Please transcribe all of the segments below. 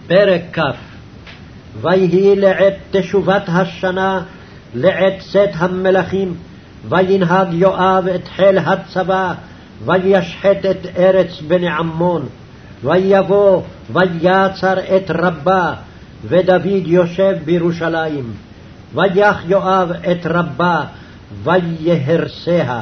פרק כ'. ויהי לעת תשובת השנה, לעת צאת המלכים, וינהג יואב את חיל הצבא, וישחט את ארץ בני עמון, ויבוא ויצר את רבה, ודוד יושב בירושלים. ויך יואב את רבה, ויהרסיה.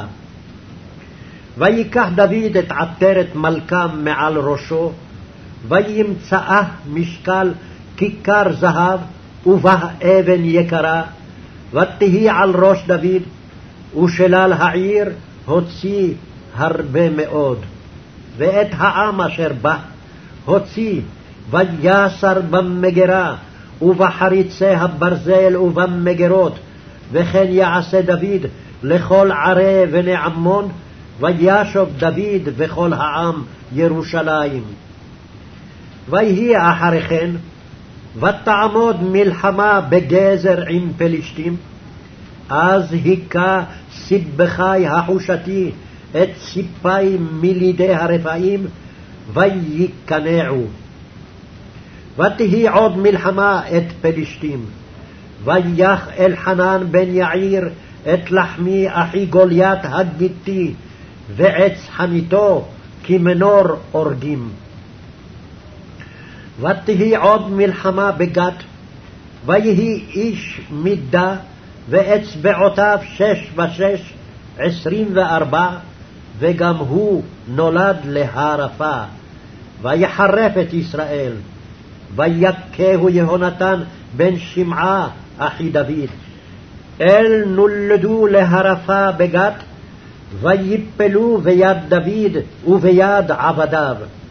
ויקח דוד את עטרת מלכה מעל ראשו, וימצאה משקל כיכר זהב, ובה אבן יקרה, ותהי על ראש דוד, ושלל העיר הוציא הרבה מאוד. ואת העם אשר בה הוציא, ויסר במגרה, ובחריצי הברזל ובמגרות, וכן יעשה דוד לכל ערי בני עמון, וישוב דוד וכל העם ירושלים. ויהי אחרי כן, ותעמוד מלחמה בגזר עם פלישתים, אז היכה סיבכי החושתי את סיפי מלידי הרפאים, ויקנעו. ותהי עוד מלחמה את פלישתים, ויך אלחנן בן יעיר את לחמי אחי גוליית הגיתי, ועץ חניתו כמנור אורגים. ותהי עוד מלחמה בגת, ויהי איש מידה, ואצבעותיו 6 ו6 24, וגם הוא נולד להרפה, ויחרף את ישראל. ויכהו יהונתן בן שמעה אחי דוד. אל נולדו להרפה בגת, ויפלו ביד דוד וביד עבדיו.